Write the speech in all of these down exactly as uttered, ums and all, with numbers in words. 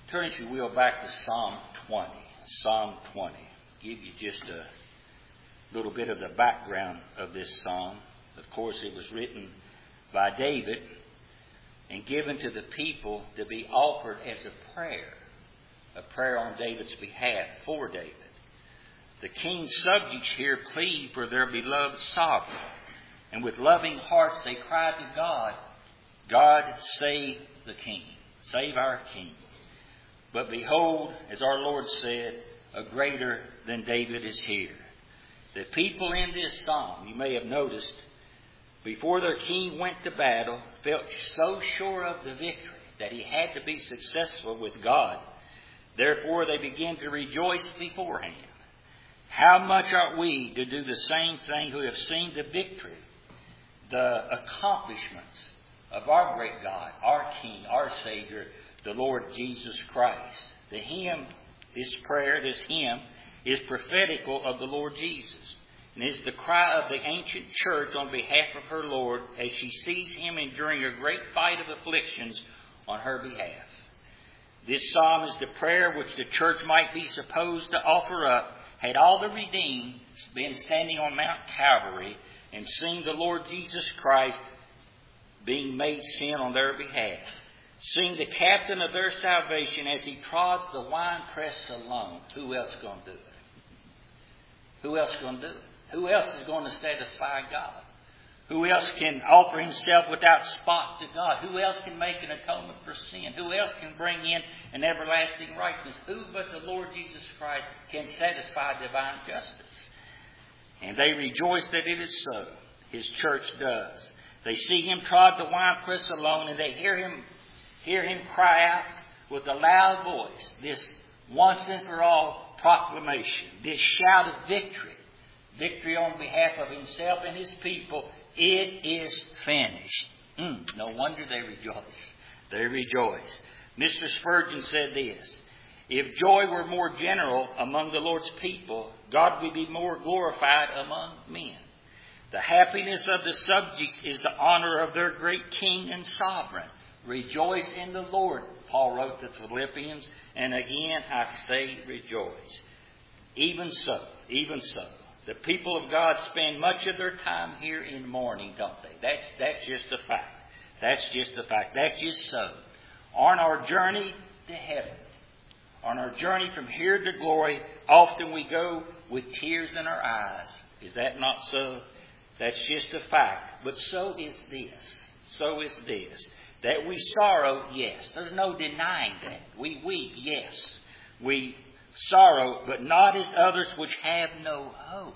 Turn, if you will, back to Psalm twenty. Psalm twenty. Give you just a little bit of the background of this psalm. Of course, it was written by David and given to the people to be offered as a prayer. A prayer on David's behalf for David. The king's subjects here plead for their beloved sovereign. And with loving hearts they cry to God, God, save the king. Save our king. But behold, as our Lord said, a greater than David is here. The people in this psalm, you may have noticed, before their king went to battle, felt so sure of the victory that he had to be successful with God. Therefore, they began to rejoice beforehand. How much ought we to do the same thing who have seen the victory, the accomplishments of our great God, our King, our Savior, the Lord Jesus Christ? The hymn, this prayer, this hymn, is prophetical of the Lord Jesus. And is the cry of the ancient church on behalf of her Lord as she sees him enduring a great fight of afflictions on her behalf. This psalm is the prayer which the church might be supposed to offer up had all the redeemed been standing on Mount Calvary and seen the Lord Jesus Christ being made sin on their behalf. Seeing the captain of their salvation as he trods the winepress alone. Who else is going to do it? Who else is going to do it? Who else is going to satisfy God? Who else can offer himself without spot to God? Who else can make an atonement for sin? Who else can bring in an everlasting righteousness? Who but the Lord Jesus Christ can satisfy divine justice? And they rejoice that it is so. His church does. They see him trod the winepress alone, and they hear him hear him cry out with a loud voice this once and for all proclamation, this shout of victory, victory on behalf of himself and his people. It is finished. Mm, no wonder they rejoice. They rejoice. Mister Spurgeon said this: if joy were more general among the Lord's people, God would be more glorified among men. The happiness of the subjects is the honor of their great King and Sovereign. Rejoice in the Lord, Paul wrote to the Philippians, and again I say rejoice. Even so, even so, the people of God spend much of their time here in mourning, don't they? That's, that's just a fact. That's just a fact. That's just so. On our journey to heaven, on our journey from here to glory, often we go with tears in our eyes. Is that not so? That's just a fact. But so is this. So is this. That we sorrow, yes. There's no denying that. We weep, yes. We sorrow, but not as others which have no hope.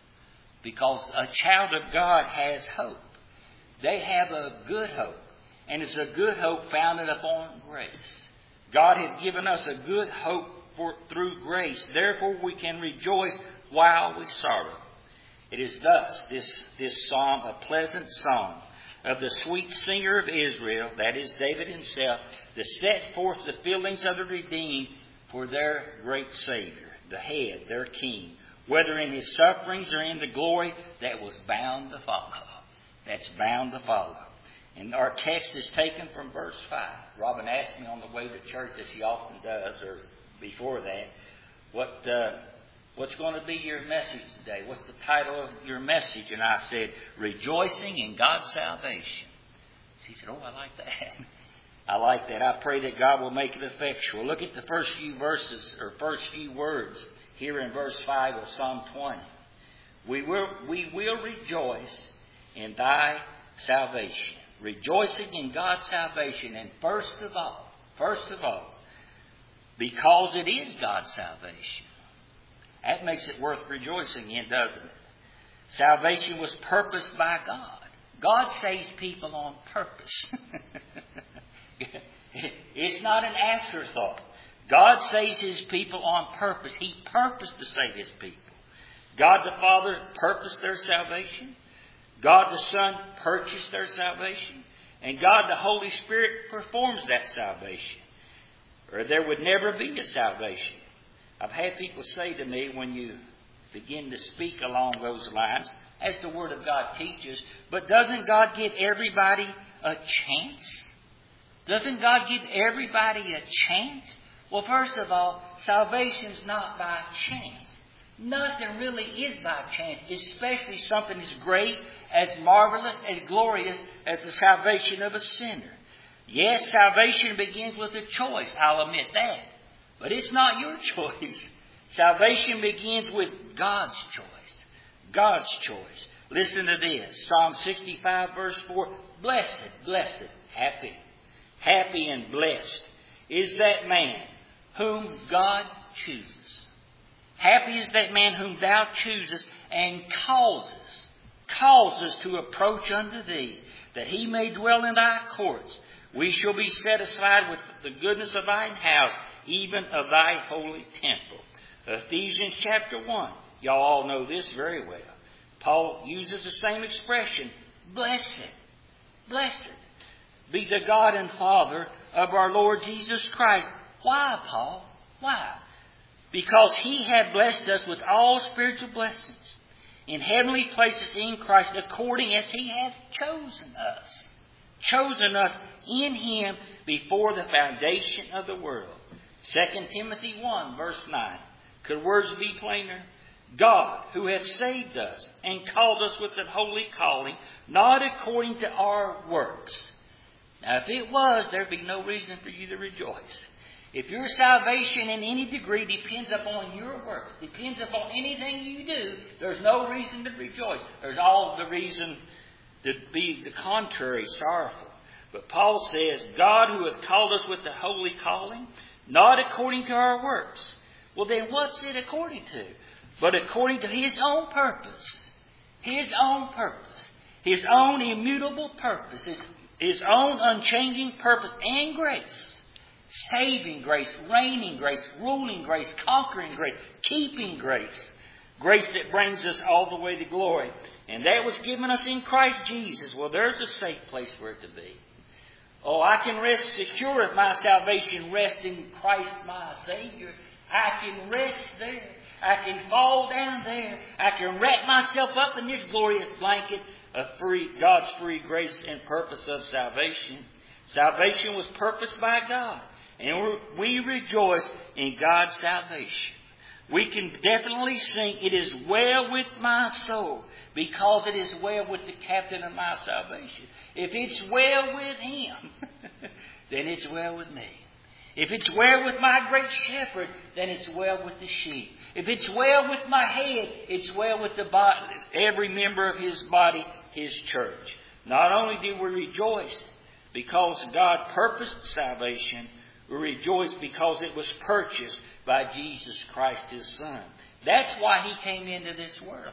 Because a child of God has hope. They have a good hope. And it's a good hope founded upon grace. God has given us a good hope for, through grace. Therefore we can rejoice while we sorrow. It is thus, this, this psalm, a pleasant song of the sweet singer of Israel, that is David himself, that set forth the feelings of the redeemed for their great Savior, the head, their King, whether in his sufferings or in the glory that was bound to follow. That's bound to follow. And our text is taken from verse five. Robin asked me on the way to church, as she often does, or before that, what uh, what's going to be your message today? What's the title of your message? And I said, Rejoicing in God's Salvation. She said, oh, I like that. I like that. I pray that God will make it effectual. Look at the first few verses, or first few words here in verse five of Psalm twenty. We will, we will rejoice in thy salvation. Rejoicing in God's salvation. And first of all, first of all, because it is God's salvation. That makes it worth rejoicing in, doesn't it? Salvation was purposed by God. God saves people on purpose. It's not an afterthought. God saves his people on purpose. He purposed to save his people. God the Father purposed their salvation. God the Son purchased their salvation. And God the Holy Spirit performs that salvation. Or there would never be a salvation. I've had people say to me when you begin to speak along those lines, as the Word of God teaches, but doesn't God give everybody a chance? Doesn't God give everybody a chance? Well, first of all, salvation's not by chance. Nothing really is by chance, especially something as great, as marvelous, as glorious as the salvation of a sinner. Yes, salvation begins with a choice, I'll admit that. But it's not your choice. Salvation begins with God's choice. God's choice. Listen to this. Psalm sixty-five verse four. Blessed, blessed, happy, happy and blessed is that man whom God chooses. Happy is that man whom thou choosest and causes, causes to approach unto thee, that he may dwell in thy courts. We shall be satisfied with the goodness of thine house, even of thy holy temple. Ephesians chapter one. Y'all all know this very well. Paul uses the same expression. Blessed, blessed be the God and Father of our Lord Jesus Christ. Why, Paul? Why? Because he hath blessed us with all spiritual blessings in heavenly places in Christ, according as he hath chosen us. Chosen us in him before the foundation of the world. Second Timothy one verse nine. Could words be plainer? God, who hath saved us and called us with an holy calling, not according to our works. Now, if it was, there'd be no reason for you to rejoice. If your salvation in any degree depends upon your works, depends upon anything you do, there's no reason to rejoice. There's all the reason to be the contrary, sorrowful. But Paul says, God who hath called us with the holy calling, not according to our works. Well, then what's it according to? But according to his own purpose. His own purpose. His own immutable purpose. His, his own unchanging purpose and grace. Saving grace, reigning grace, ruling grace, conquering grace, keeping grace. Grace that brings us all the way to glory. And that was given us in Christ Jesus. Well, there's a safe place for it to be. Oh, I can rest secure of my salvation, rest in Christ my Savior. I can rest there. I can fall down there. I can wrap myself up in this glorious blanket of free, God's free grace and purpose of salvation. Salvation was purposed by God. And we rejoice in God's salvation. We can definitely sing, it is well with my soul, because it is well with the captain of my salvation. If it's well with him, then it's well with me. If it's well with my great shepherd, then it's well with the sheep. If it's well with my head, it's well with the body, every member of his body, his church. Not only do we rejoice because God purposed salvation, we rejoice because it was purchased by Jesus Christ, his Son. That's why he came into this world.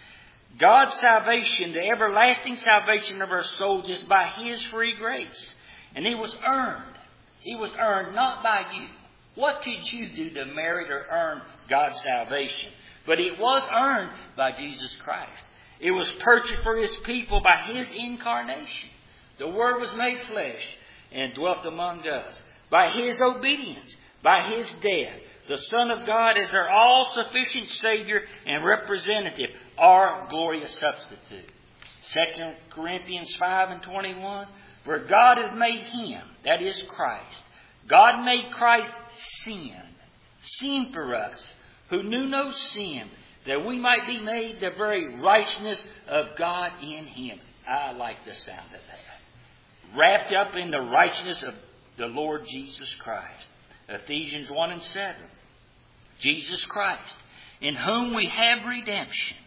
God's salvation, the everlasting salvation of our souls, is by his free grace. And it was earned. It was earned not by you. What could you do to merit or earn God's salvation? But it was earned by Jesus Christ. It was purchased for his people by his incarnation. The Word was made flesh and dwelt among us. By his obedience, by his death, the Son of God is our all-sufficient Savior and representative, our glorious substitute. Second Corinthians five and twenty-one, where God hath made him, that is Christ. God made Christ sin, sin for us, who knew no sin, that we might be made the very righteousness of God in him. I like the sound of that. Wrapped up in the righteousness of the Lord Jesus Christ. Ephesians one and seven. Jesus Christ, in whom we have redemption,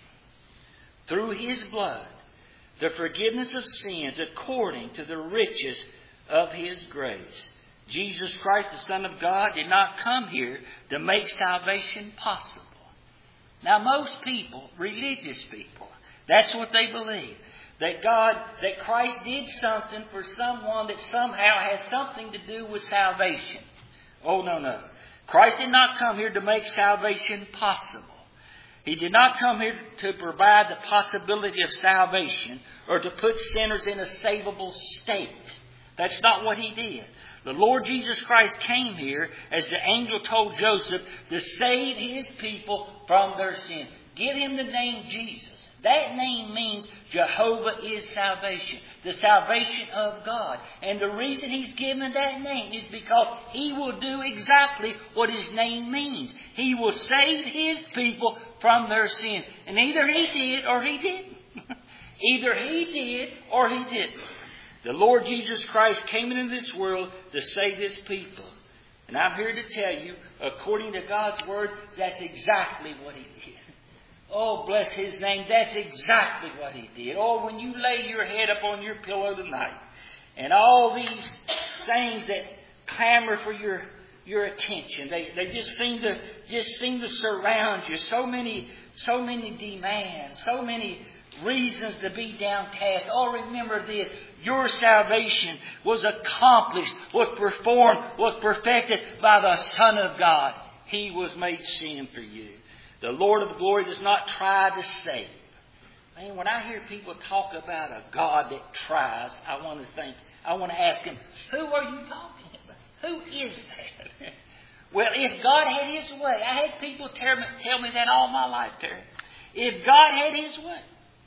through his blood, the forgiveness of sins according to the riches of his grace. Jesus Christ, the Son of God, did not come here to make salvation possible. Now, most people, religious people, that's what they believe. That God, that Christ did something for someone that somehow has something to do with salvation. Oh, no, no. Christ did not come here to make salvation possible. He did not come here to provide the possibility of salvation or to put sinners in a savable state. That's not what he did. The Lord Jesus Christ came here, as the angel told Joseph, to save his people from their sins. Give him the name Jesus. That name means Jehovah is salvation. the salvation of God. And the reason He's given that name is because He will do exactly what His name means. He will save His people from their sins. And either He did or He didn't. Either He did or He didn't. The Lord Jesus Christ came into this world to save His people. And I'm here to tell you, according to God's Word, that's exactly what He did. Oh, bless His name. That's exactly what He did. Oh, when you lay your head up on your pillow tonight, and all these things that clamor for your your attention, they they just seem to just seem to surround you. So many so many demands, so many reasons to be downcast. Oh, remember this. Your salvation was accomplished, was performed, was perfected by the Son of God. He was made sin for you. The Lord of glory does not try to save. Man, when I hear people talk about a God that tries, I want to think, I want to ask Him, who are you talking about? Who is that? Well, if God had His way, I had people tell me, tell me that all my life, Terry. If God had His way,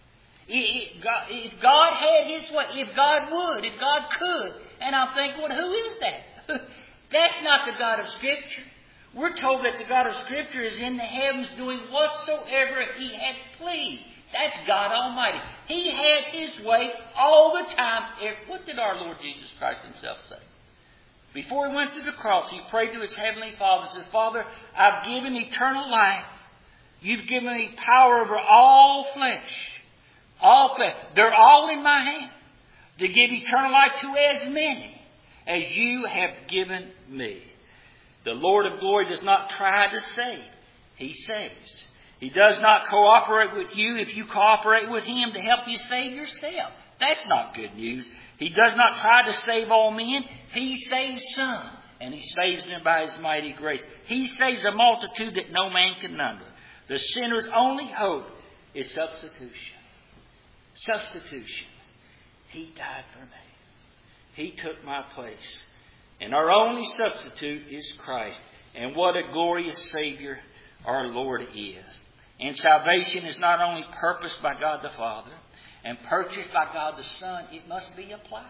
if God, if God had His way, if God would, if God could, and I'm thinking, well, who is that? That's not the God of Scripture. We're told that the God of Scripture is in the heavens doing whatsoever He hath pleased. That's God Almighty. He has His way all the time. What did our Lord Jesus Christ Himself say? Before He went to the cross, He prayed to His Heavenly Father and said, Father, I've given eternal life. You've given me power over all flesh. All flesh. They're all in my hand. To give eternal life to as many as you have given me. The Lord of glory does not try to save. He saves. He does not cooperate with you if you cooperate with Him to help you save yourself. That's not good news. He does not try to save all men. He saves some. And He saves them by His mighty grace. He saves a multitude that no man can number. The sinner's only hope is substitution. Substitution. He died for me. He took my place. And our only substitute is Christ. And what a glorious Savior our Lord is. And salvation is not only purposed by God the Father and purchased by God the Son, it must be applied.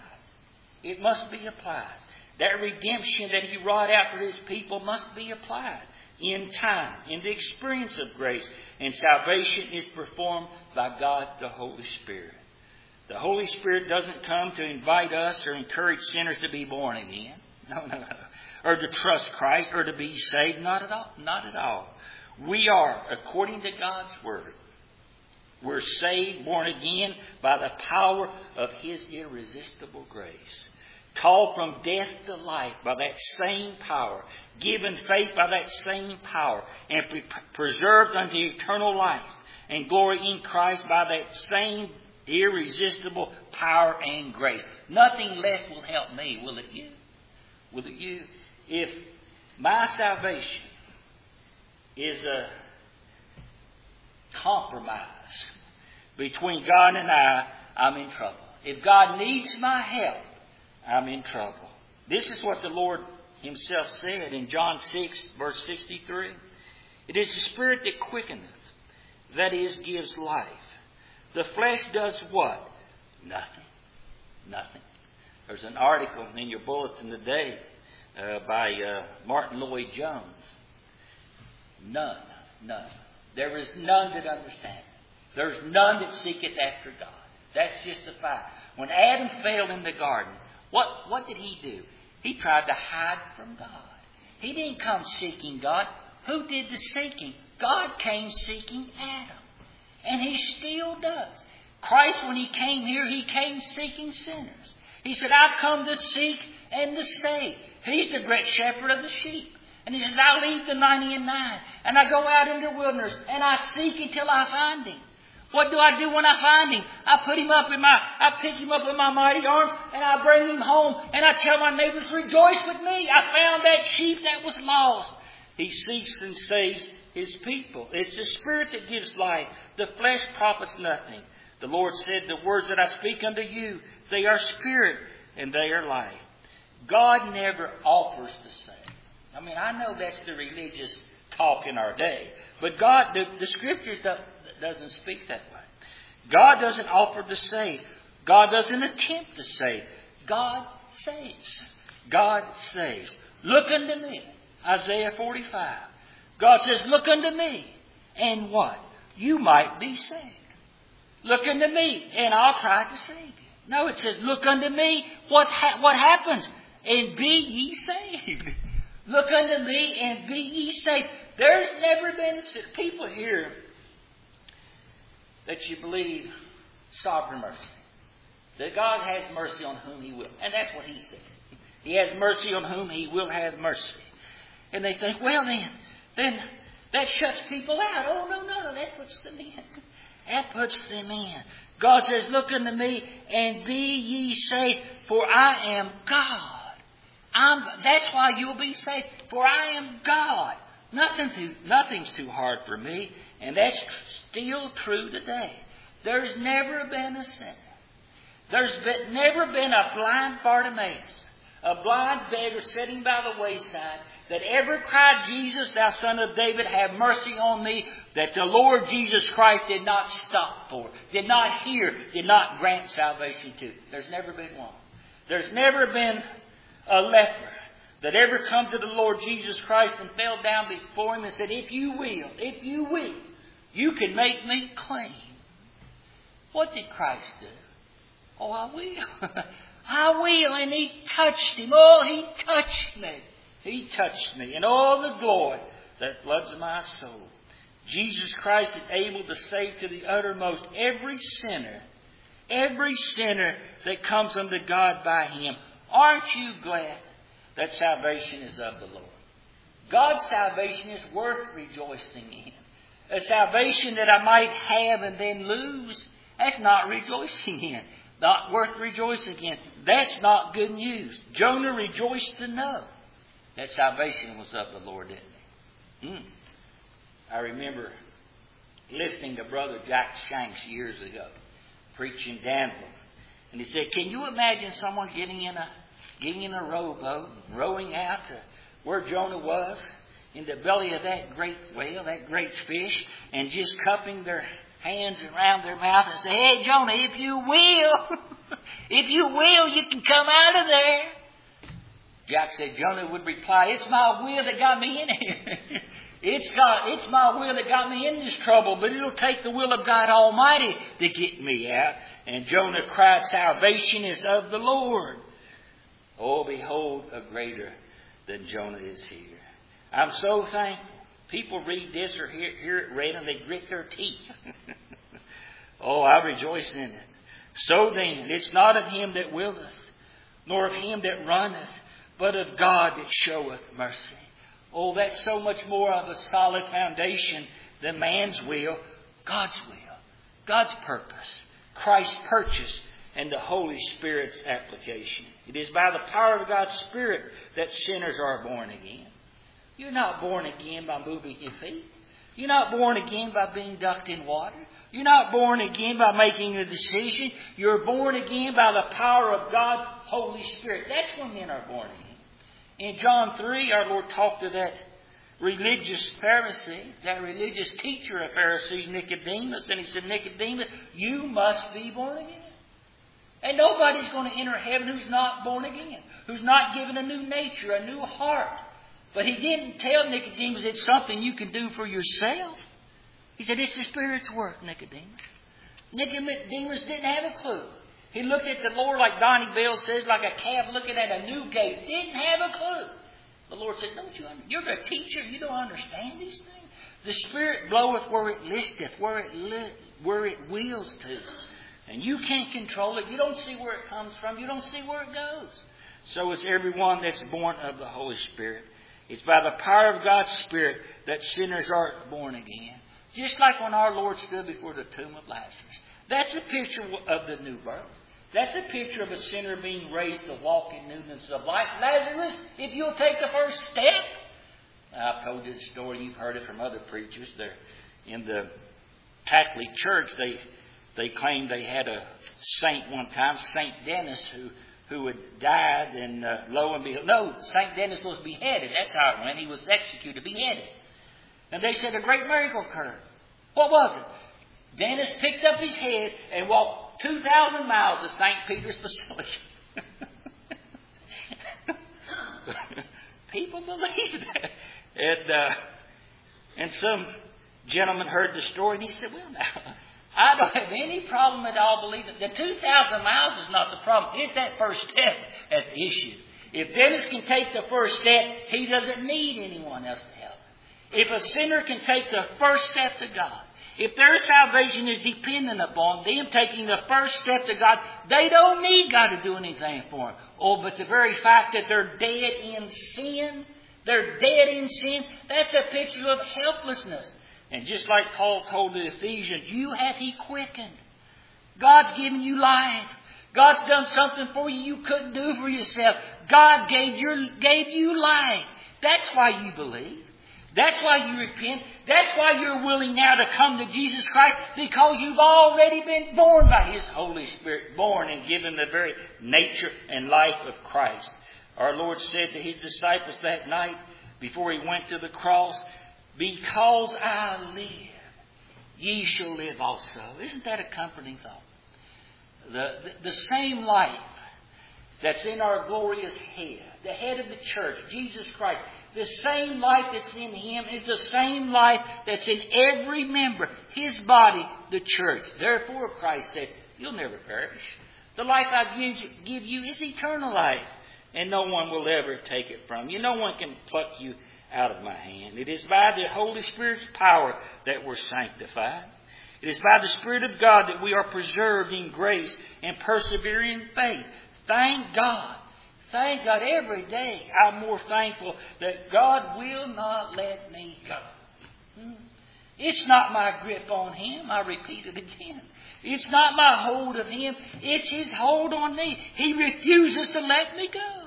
It must be applied. That redemption that He wrought out for His people must be applied in time, in the experience of grace. And salvation is performed by God the Holy Spirit. The Holy Spirit doesn't come to invite us or encourage sinners to be born again. No, no, no. Or to trust Christ or to be saved. Not at all. Not at all. We are, according to God's Word, we're saved, born again by the power of His irresistible grace. Called from death to life by that same power. Given faith by that same power. And pre- preserved unto eternal life and glory in Christ by that same irresistible power and grace. Nothing less will help me, will it you? Will it you? If my salvation is a compromise between God and I, I'm in trouble. If God needs my help, I'm in trouble. This is what the Lord Himself said in John six, verse sixty-three. It is the Spirit that quickeneth, that is, gives life. The flesh does what? Nothing. Nothing. There's an article in your bulletin today uh, by uh, Martin Lloyd-Jones. None. None. There is none that understand. There's none that seeketh after God. That's just the fact. When Adam fell in the garden, what, what did he do? He tried to hide from God. He didn't come seeking God. Who did the seeking? God came seeking Adam. And He still does. Christ, when He came here, He came seeking sinners. He said, I've come to seek and to save. He's the great shepherd of the sheep. And He says, I leave the ninety and nine. And I go out into the wilderness. And I seek until I find Him. What do I do when I find Him? I put Him up in my, I pick Him up in my mighty arms. And I bring Him home. And I tell my neighbors, rejoice with me. I found that sheep that was lost. He seeks and saves His people. It's the Spirit that gives life. The flesh profits nothing. The Lord said, the words that I speak unto you, they are spirit and they are life. God never offers to save. I mean, I know that's the religious talk in our day. But God, the, the Scriptures do, doesn't speak that way. God doesn't offer to save. God doesn't attempt to save. God saves. God saves. Look unto me. Isaiah forty-five. God says, look unto me. And what? You might be saved. Look unto me, and I'll try to save you. No, it says, look unto me. What ha- what happens? And be ye saved. Look unto me, and be ye saved. There's never been people here that you believe sovereign mercy. That God has mercy on whom He will. And that's what He said. He has mercy on whom He will have mercy. And they think, well then, then that shuts people out. Oh, no, no, no, that puts them in. That puts them in. God says, look unto me and be ye saved, for I am God. I'm, that's why you'll be saved, for I am God. Nothing too, nothing's too hard for me. And that's still true today. There's never been a sinner. There's been, never been a blind Bartimaeus, a blind beggar sitting by the wayside, that ever cried, Jesus, thou son of David, have mercy on me, that the Lord Jesus Christ did not stop for, did not hear, did not grant salvation to. There's never been one. There's never been a leper that ever come to the Lord Jesus Christ and fell down before Him and said, if you will, if you will, you can make me clean. What did Christ do? Oh, I will. I will. And He touched him. Oh, He touched me. He touched me. And all the glory that floods my soul. Jesus Christ is able to save to the uttermost every sinner. Every sinner that comes unto God by Him. Aren't you glad that salvation is of the Lord? God's salvation is worth rejoicing in. A salvation that I might have and then lose, that's not rejoicing in. Not worth rejoicing in. That's not good news. Jonah rejoiced to know that salvation was of the Lord, didn't he? Mm. I remember listening to Brother Jack Shanks years ago, preaching Danville. And he said, can you imagine someone getting in a getting in a rowboat, rowing out to where Jonah was, in the belly of that great whale, that great fish, and just cupping their hands around their mouth and say, hey, Jonah, if you will, if you will, you can come out of there. Jack said, Jonah would reply, it's my will that got me in here. It's got, it's my will that got me in this trouble, but it'll take the will of God Almighty to get me out. And Jonah cried, salvation is of the Lord. Oh, behold, a greater than Jonah is here. I'm so thankful. People read this or hear, hear it read and they grit their teeth. Oh, I rejoice in it. So then, it's not of him that willeth, nor of him that runneth, but of God that showeth mercy. Oh, that's so much more of a solid foundation than man's will. God's will. God's purpose. Christ's purchase and the Holy Spirit's application. It is by the power of God's Spirit that sinners are born again. You're not born again by moving your feet. You're not born again by being ducked in water. You're not born again by making a decision. You're born again by the power of God's Holy Spirit. That's when men are born again. In John three, our Lord talked to that religious Pharisee, that religious teacher of Pharisees, Nicodemus, and He said, Nicodemus, you must be born again. And nobody's going to enter heaven who's not born again, who's not given a new nature, a new heart. But He didn't tell Nicodemus it's something you can do for yourself. He said, it's the Spirit's work, Nicodemus. Nicodemus didn't have a clue. He looked at the Lord, like Donnie Bell says, like a calf looking at a new gate. Didn't have a clue. The Lord said, don't you understand? You're a teacher. You don't understand these things. The Spirit bloweth where it listeth, where it, li- where it wills to. And you can't control it. You don't see where it comes from. You don't see where it goes. So it's everyone that's born of the Holy Spirit. It's by the power of God's Spirit that sinners are born again. Just like when our Lord stood before the tomb of Lazarus. That's a picture of the new birth. That's a picture of a sinner being raised to walk in newness of life. Lazarus, if you'll take the first step. I've told you this story. You've heard it from other preachers. They're in the Catholic Church. They they claimed they had a saint one time, Saint Dennis, who who had died, and uh, lo and behold, no, Saint Dennis was beheaded. That's how it went. He was executed, beheaded. And they said a great miracle occurred. What was it? Dennis picked up his head and walked two thousand miles to Saint Peter's Basilica. People believe that. And, uh, and some gentleman heard the story and he said, well, now, I don't have any problem at all believing. The two thousand miles is not the problem. It's that first step that's the issue. If Dennis can take the first step, he doesn't need anyone else to help. If a sinner can take the first step to God, if their salvation is dependent upon them taking the first step to God, they don't need God to do anything for them. Oh, but the very fact that they're dead in sin, they're dead in sin, that's a picture of helplessness. And just like Paul told the Ephesians, you hath He quickened. God's given you life. God's done something for you you couldn't do for yourself. God gave, your, gave you life. That's why you believe. That's why you repent. That's why you're willing now to come to Jesus Christ, because you've already been born by His Holy Spirit, born and given the very nature and life of Christ. Our Lord said to His disciples that night before He went to the cross, because I live, ye shall live also. Isn't that a comforting thought? The, the, the same life that's in our glorious head, the head of the church, Jesus Christ, the same life that's in Him is the same life that's in every member, His body, the church. Therefore, Christ said, you'll never perish. The life I give you, give you is eternal life, and no one will ever take it from you. No one can pluck you out of my hand. It is by the Holy Spirit's power that we're sanctified. It is by the Spirit of God that we are preserved in grace and persevere in faith. Thank God. Thank God. Every day I'm more thankful that God will not let me go. Hmm? It's not my grip on Him. I repeat it again. It's not my hold of Him. It's His hold on me. He refuses to let me go.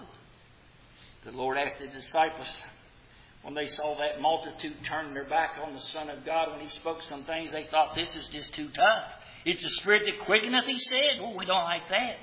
The Lord asked the disciples, when they saw that multitude turning their back on the Son of God, when He spoke some things, they thought, this is just too tough. It's the Spirit that quickeneth, He said. Well, we don't like that.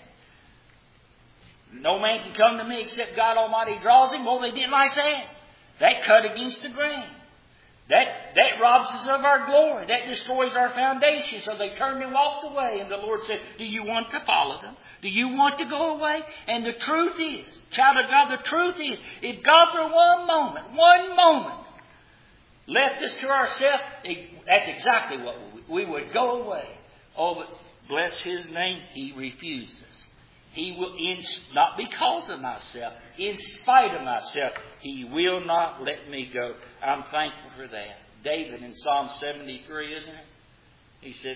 No man can come to me except God Almighty draws him. Well, they didn't like that. That cut against the grain. That, that robs us of our glory. That destroys our foundation. So they turned and walked away. And the Lord said, do you want to follow them? Do you want to go away? And the truth is, child of God, the truth is, if God for one moment, one moment, left us to ourselves, that's exactly what we, we would go away. Oh, but bless His name, He refuses. He will, in, not because of myself, in spite of myself, He will not let me go. I'm thankful for that. David in Psalm seventy-three, isn't it? He said,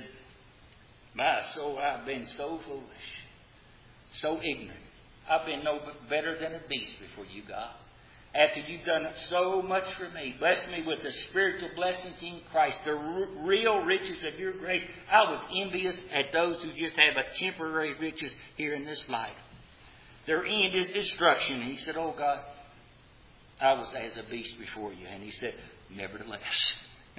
my soul, I've been so foolish, so ignorant. I've been no better than a beast before you, God. After you've done so much for me, bless me with the spiritual blessings in Christ, the r- real riches of your grace. I was envious at those who just have a temporary riches here in this life. Their end is destruction. And He said, oh God, I was as a beast before you. And He said, nevertheless,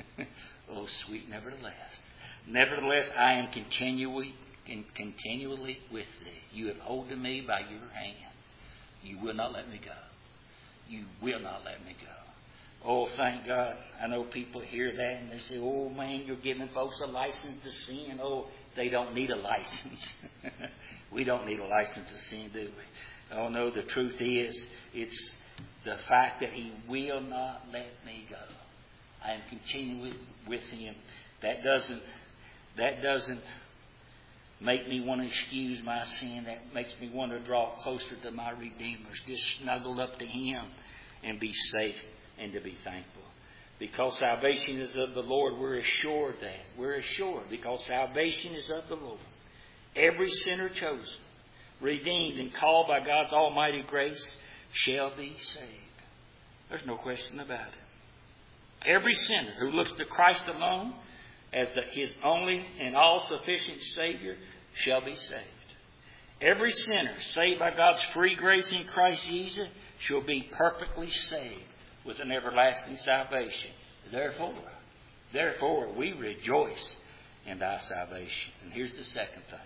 oh sweet nevertheless, nevertheless I am continually, continually with thee. You have holden me by your hand. You will not let me go. You will not let me go. Oh, thank God. I know people hear that and they say, oh man, you're giving folks a license to sin. Oh, they don't need a license. We don't need a license to sin, do we? Oh no, the truth is, it's the fact that He will not let me go. I am continually with Him. That doesn't, that doesn't make me want to excuse my sin. That makes me want to draw closer to my Redeemer. Just snuggle up to Him and be safe and to be thankful. Because salvation is of the Lord, we're assured that. We're assured because salvation is of the Lord. Every sinner chosen, redeemed and called by God's almighty grace shall be saved. There's no question about it. Every sinner who looks to Christ alone as the, His only and all-sufficient Savior shall be saved. Every sinner saved by God's free grace in Christ Jesus shall be perfectly saved with an everlasting salvation. Therefore, therefore we rejoice in thy salvation. And here's the second thing.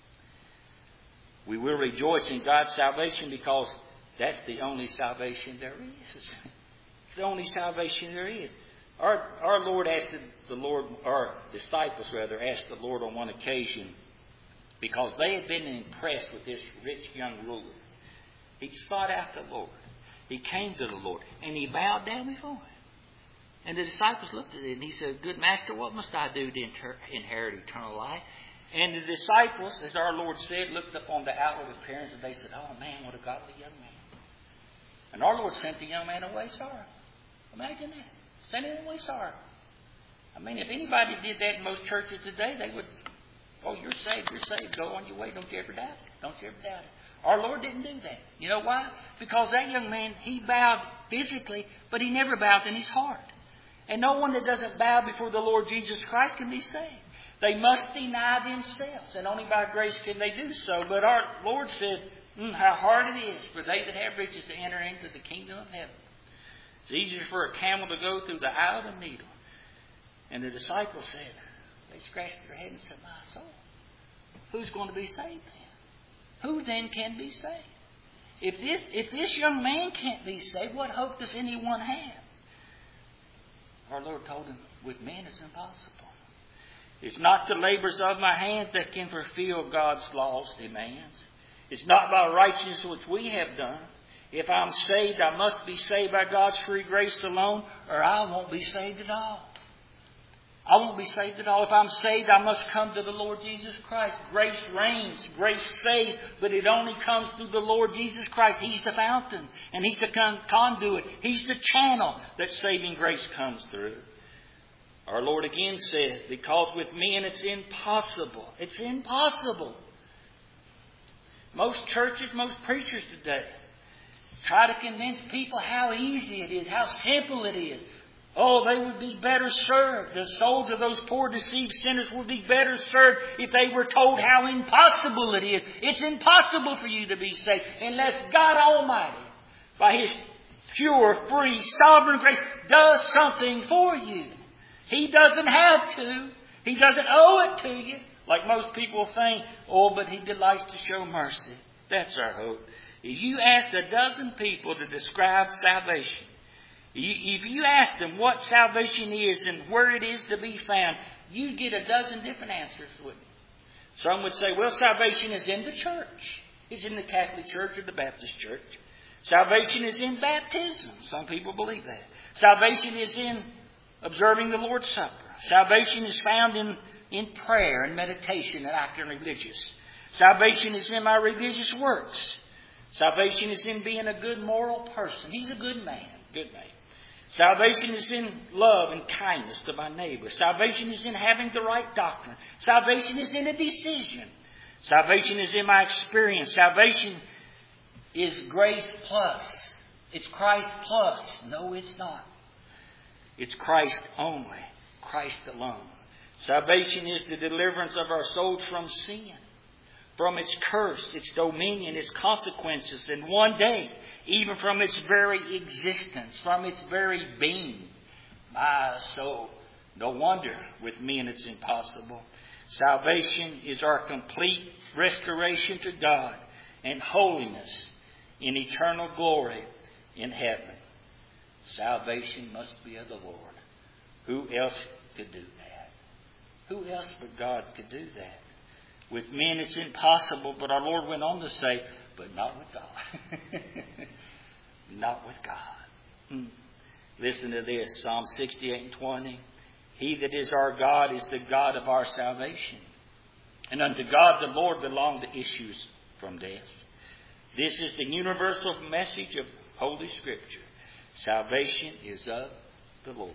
We will rejoice in God's salvation because that's the only salvation there is. It's the only salvation there is. Our, our Lord asked the Lord, our disciples rather, asked the Lord on one occasion because they had been impressed with this rich young ruler. He sought out the Lord. He came to the Lord, and he bowed down before him. And the disciples looked at it, and he said, "Good master, what must I do to inter- inherit eternal life?" And the disciples, as our Lord said, looked upon the outward appearance, and they said, "Oh man, what a godly young man." And our Lord sent the young man away sorrowful. Imagine that. Sent him away sorrowful. I mean, if anybody did that in most churches today, they would, "Oh, you're saved, you're saved. Go on your way. Don't you ever doubt it. Don't you ever doubt it." Our Lord didn't do that. You know why? Because that young man, he bowed physically, but he never bowed in his heart. And no one that doesn't bow before the Lord Jesus Christ can be saved. They must deny themselves, and only by grace can they do so. But our Lord said, mm, how hard it is for they that have riches to enter into the kingdom of heaven. It's easier for a camel to go through the eye of a needle. And the disciples said, they scratched their head and said, "My soul, who's going to be saved then? Who then can be saved? If this, if this young man can't be saved, what hope does anyone have?" Our Lord told him, with men it's impossible. It's not the labors of my hands that can fulfill God's law's demands. It's not by righteousness which we have done. If I'm saved, I must be saved by God's free grace alone, or I won't be saved at all. I won't be saved at all. If I'm saved, I must come to the Lord Jesus Christ. Grace reigns. Grace saves. But it only comes through the Lord Jesus Christ. He's the fountain. And He's the conduit. He's the channel that saving grace comes through. Our Lord again said, because with men it's impossible. It's impossible. Most churches, most preachers today try to convince people how easy it is, how simple it is. Oh, they would be better served. The souls of those poor deceived sinners would be better served if they were told how impossible it is. It's impossible for you to be saved unless God Almighty, by His pure, free, sovereign grace, does something for you. He doesn't have to. He doesn't owe it to you. Like most people think, oh, but He delights to show mercy. That's our hope. If you ask a dozen people to describe salvation, if you ask them what salvation is and where it is to be found, you get a dozen different answers, wouldn't you? Some would say, well, salvation is in the church. It's in the Catholic Church or the Baptist Church. Salvation is in baptism. Some people believe that. Salvation is in observing the Lord's Supper. Salvation is found in, in prayer and meditation and acting religious. Salvation is in my religious works. Salvation is in being a good moral person. He's a good man. Good man. Salvation is in love and kindness to my neighbor. Salvation is in having the right doctrine. Salvation is in a decision. Salvation is in my experience. Salvation is grace plus. It's Christ plus. No, it's not. It's Christ only. Christ alone. Salvation is the deliverance of our souls from sin, from its curse, its dominion, its consequences, and one day, even from its very existence, from its very being. My soul, no wonder with men it's impossible. Salvation is our complete restoration to God and holiness in eternal glory in heaven. Salvation must be of the Lord. Who else could do that? Who else but God could do that? With men it's impossible, but our Lord went on to say, but not with God. Not with God. Hmm. Listen to this, Psalm sixty-eight and twenty. He that is our God is the God of our salvation. And unto God the Lord belong the issues from death. This is the universal message of Holy Scripture. Salvation is of the Lord.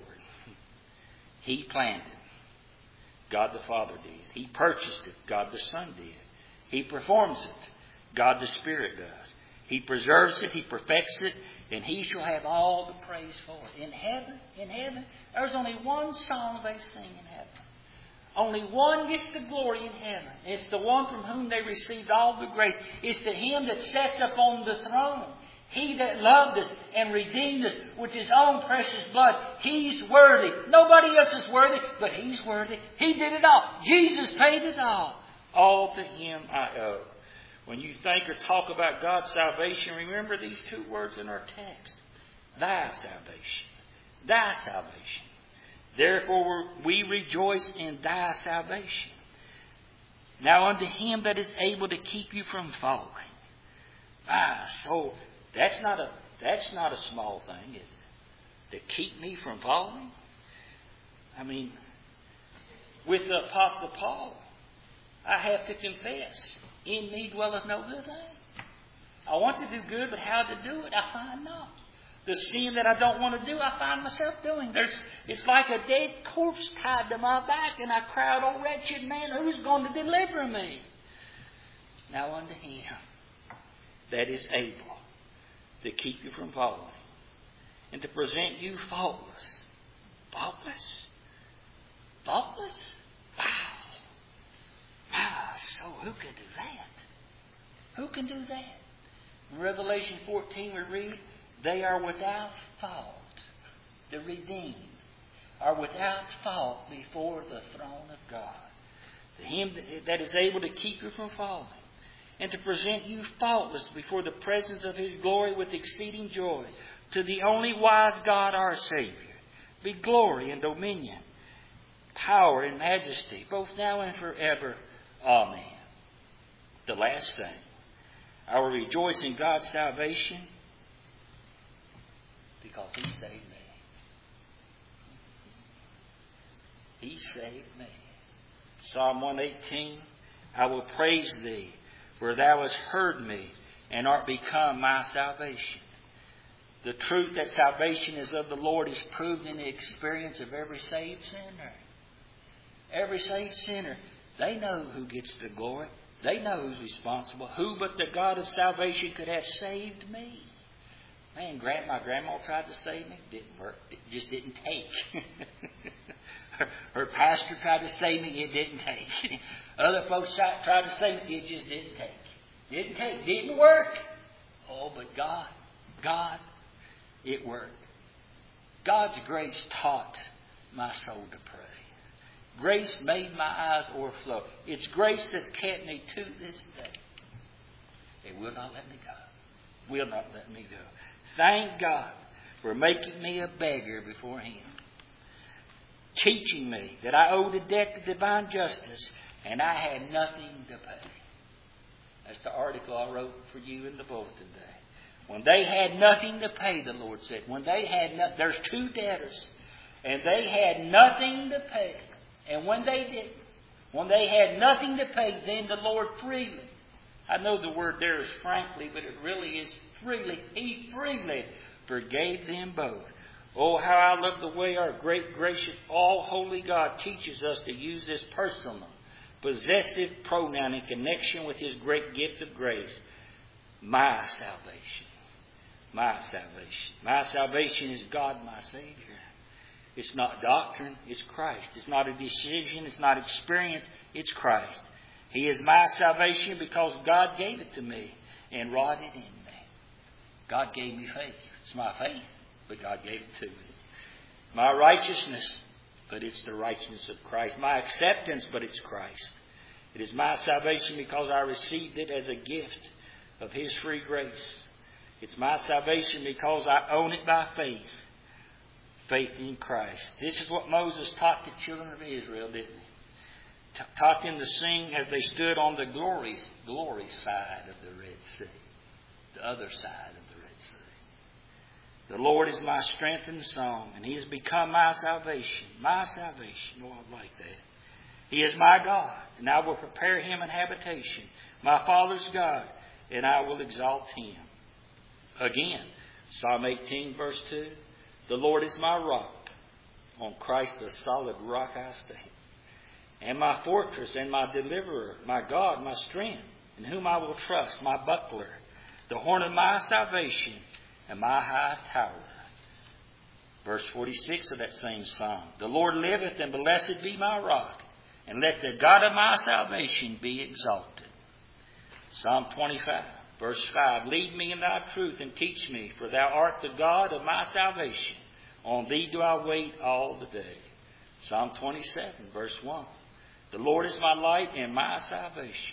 He planned it. God the Father did. He purchased it. God the Son did. He performs it. God the Spirit does. He preserves it. He perfects it. And He shall have all the praise for it. In heaven, in heaven, there's only one song they sing in heaven. Only one gets the glory in heaven. It's the one from whom they received all the grace. It's to Him that sits upon the throne. He that loved us and redeemed us with His own precious blood. He's worthy. Nobody else is worthy, but He's worthy. He did it all. Jesus paid it all. All to Him I owe. When you think or talk about God's salvation, remember these two words in our text. Thy salvation. Thy salvation. Therefore we rejoice in Thy salvation. Now unto Him that is able to keep you from falling. Ah, so that's not a that's not a small thing, is it? To keep me from falling? I mean, with the Apostle Paul, I have to confess, in me dwelleth no good thing. I want to do good, but how to do it, I find not. The sin that I don't want to do, I find myself doing. There's, it's like a dead corpse tied to my back, and I cry out, "Oh, wretched man, who's going to deliver me?" Now unto Him that is able to keep you from falling, and to present you faultless. Faultless? Faultless? Wow. Wow, so who can do that? Who can do that? In Revelation fourteen we read, they are without fault. The redeemed are without fault before the throne of God. To Him that is able to keep you from falling, and to present you faultless before the presence of His glory with exceeding joy. To the only wise God our Savior be glory and dominion, power and majesty, both now and forever. Amen. The last thing, I will rejoice in God's salvation because He saved me. He saved me. Psalm one eighteen, I will praise Thee, for Thou hast heard me, and art become my salvation. The truth that salvation is of the Lord is proved in the experience of every saved sinner. Every saved sinner, they know who gets the glory. They know who's responsible. Who but the God of salvation could have saved me? Man, grand, my grandma tried to save me. Didn't work. It just didn't take. her, her pastor tried to save me. It didn't take. Other folks tried to save me. It just didn't take. Didn't take. Didn't work. Oh, but God, God, it worked. God's grace taught my soul to pray. Grace made my eyes overflow. It's grace that's kept me to this day. It will not let me go. Will not let me go. Thank God for making me a beggar before Him. Teaching me that I owed a debt to divine justice and I had nothing to pay. That's the article I wrote for you in the bulletin today. When they had nothing to pay, the Lord said. When they had no, there's two debtors, and they had nothing to pay. And when they did, when they had nothing to pay, then the Lord freely, I know the word there is frankly, but it really is freely, He freely forgave them both. Oh, how I love the way our great, gracious, all-holy God teaches us to use this personal, possessive pronoun in connection with His great gift of grace. My salvation. My salvation. My salvation is God, my Savior. It's not doctrine, it's Christ. It's not a decision, it's not experience, it's Christ. He is my salvation because God gave it to me and wrought it in me. God gave me faith. It's my faith, but God gave it to me. My righteousness, but it's the righteousness of Christ. My acceptance, but it's Christ. It is my salvation because I received it as a gift of His free grace. It's my salvation because I own it by faith. Faith in Christ. This is what Moses taught the children of Israel, didn't he? Ta- taught them to sing as they stood on the glory, glory side of the Red Sea. The other side of the Red Sea. The Lord is my strength and song, and He has become my salvation. My salvation. Oh, I like that. He is my God, and I will prepare Him an habitation. My Father's God, and I will exalt Him. Again, Psalm eighteen, verse two. The Lord is my rock. On Christ the solid rock I stand. And my fortress and my deliverer, my God, my strength, in whom I will trust, my buckler, the horn of my salvation, and my high tower. Verse forty-six of that same psalm. The Lord liveth, and blessed be my rock, and let the God of my salvation be exalted. Psalm twenty-five, verse five. Lead me in thy truth, and teach me, for thou art the God of my salvation. On thee do I wait all the day. Psalm twenty-seven, verse one. The Lord is my light and my salvation.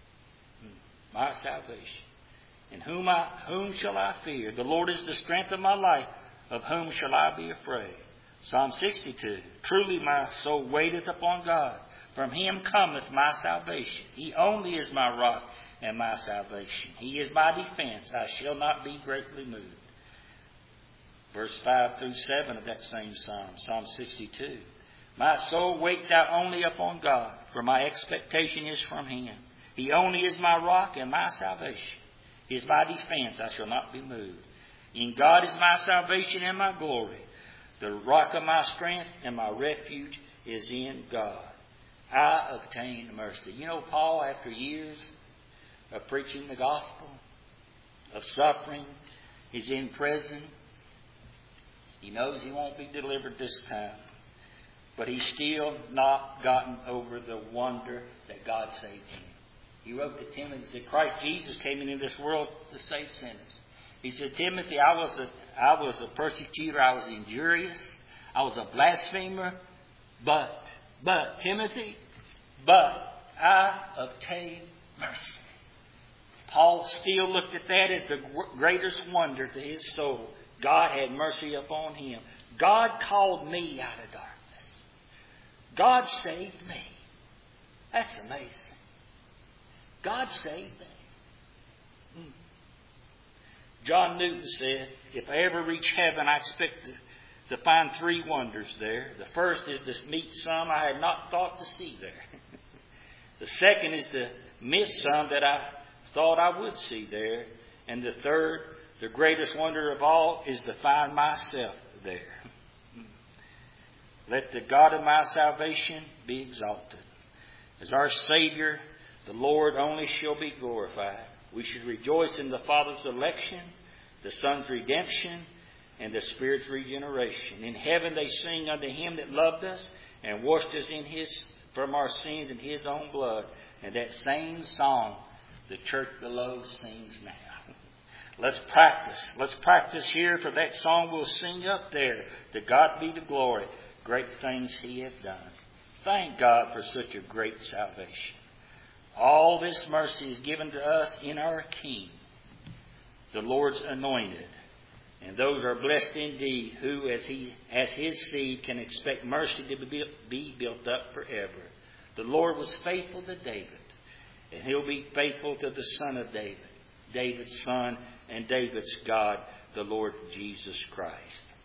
My salvation. And whom, I, whom shall I fear? The Lord is the strength of my life. Of whom shall I be afraid? Psalm sixty-two. Truly my soul waiteth upon God, From him cometh my salvation. He only is my rock and my salvation. He is my defense. I shall not be greatly moved. Verse five through seven of that same psalm, Psalm sixty-two. My soul wait thou only upon God, for my expectation is from him. He only is my rock and my salvation. He is my defense. I shall not be moved. In God is my salvation and my glory. The rock of my strength and my refuge is in God. I obtain mercy. You know, Paul, after years of preaching the gospel, of suffering, he's in prison. He knows he won't be delivered this time. But he's still not gotten over the wonder that God saved him. He wrote to Timothy, he said, Christ Jesus came into this world to save sinners. He said, Timothy, I was a, I was a persecutor, I was injurious, I was a blasphemer, but, but, Timothy, but I obtained mercy. Paul still looked at that as the greatest wonder to his soul. God had mercy upon him. God called me out of darkness. God saved me. That's amazing. God saved me. Mm. John Newton said, if I ever reach heaven, I expect to, to find three wonders there. The first is to meet some I had not thought to see there. The second is to miss some that I thought I would see there. And the third, the greatest wonder of all, is to find myself there. Let the God of my salvation be exalted. As our Savior, the Lord only shall be glorified. We should rejoice in the Father's election, the Son's redemption, and the Spirit's regeneration. In heaven they sing unto Him that loved us and washed us in His from our sins in His own blood. And that same song the church below sings now. Let's practice. Let's practice here, for that song we'll sing up there. To God be the glory. Great things He hath done. Thank God for such a great salvation. All this mercy is given to us in our King, the Lord's anointed. And those are blessed indeed who, as he, as His seed, can expect mercy to be, be built up forever. The Lord was faithful to David, and He'll be faithful to the Son of David, David's Son and David's God, the Lord Jesus Christ.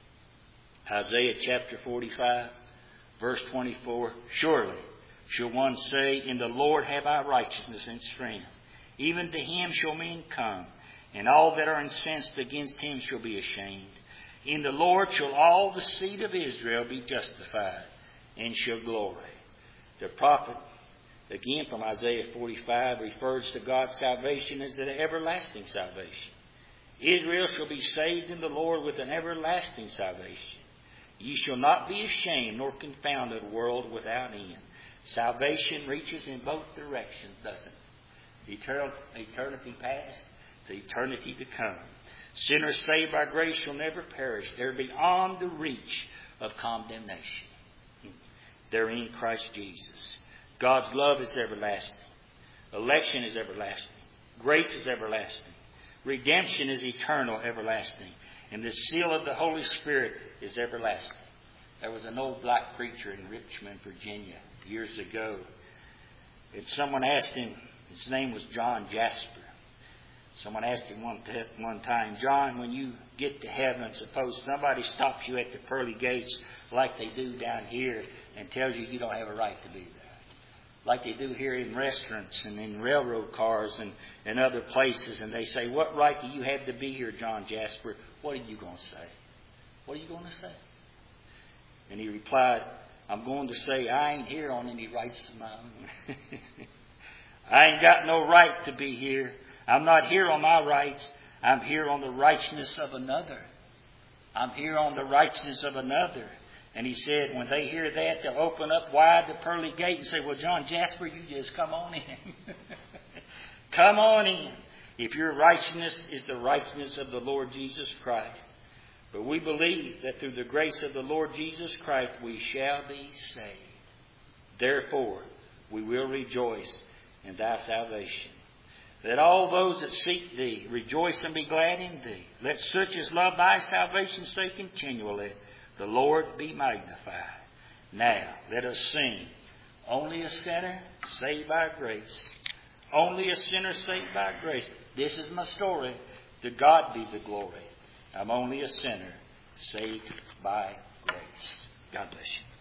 Isaiah chapter forty-five, verse twenty-four, surely shall one say, in the Lord have I righteousness and strength. Even to Him shall men come, and all that are incensed against Him shall be ashamed. In the Lord shall all the seed of Israel be justified, and shall glory. The prophet, again from Isaiah forty-five, refers to God's salvation as an everlasting salvation. Israel shall be saved in the Lord with an everlasting salvation. Ye shall not be ashamed nor confounded, world without end. Salvation reaches in both directions, doesn't it? Eternal, eternity past to eternity to come. Sinners saved by grace shall never perish. They're beyond the reach of condemnation. They're in Christ Jesus. God's love is everlasting. Election is everlasting. Grace is everlasting. Redemption is eternal, everlasting. And the seal of the Holy Spirit is everlasting. There was an old black preacher in Richmond, Virginia, years ago. And someone asked him, his name was John Jasper. Someone asked him one, t- one time, John, when you get to heaven, suppose somebody stops you at the pearly gates like they do down here and tells you you don't have a right to be there. Like they do here in restaurants and in railroad cars and, and other places. And they say, what right do you have to be here, John Jasper? What are you going to say? What are you going to say? And he replied, I'm going to say I ain't here on any rights of my own. I ain't got no right to be here. I'm not here on my rights. I'm here on the righteousness of another. I'm here on the righteousness of another. And he said, when they hear that, they'll open up wide the pearly gate and say, well, John Jasper, you just come on in. Come on in. If your righteousness is the righteousness of the Lord Jesus Christ. But we believe that through the grace of the Lord Jesus Christ, we shall be saved. Therefore, we will rejoice in thy salvation. Let all those that seek thee rejoice and be glad in thee. Let such as love thy salvation say continually, the Lord be magnified. Now, let us sing, Only a sinner saved by grace. Only a sinner saved by grace. This is my story. To God be the glory. I'm only a sinner saved by grace. God bless you.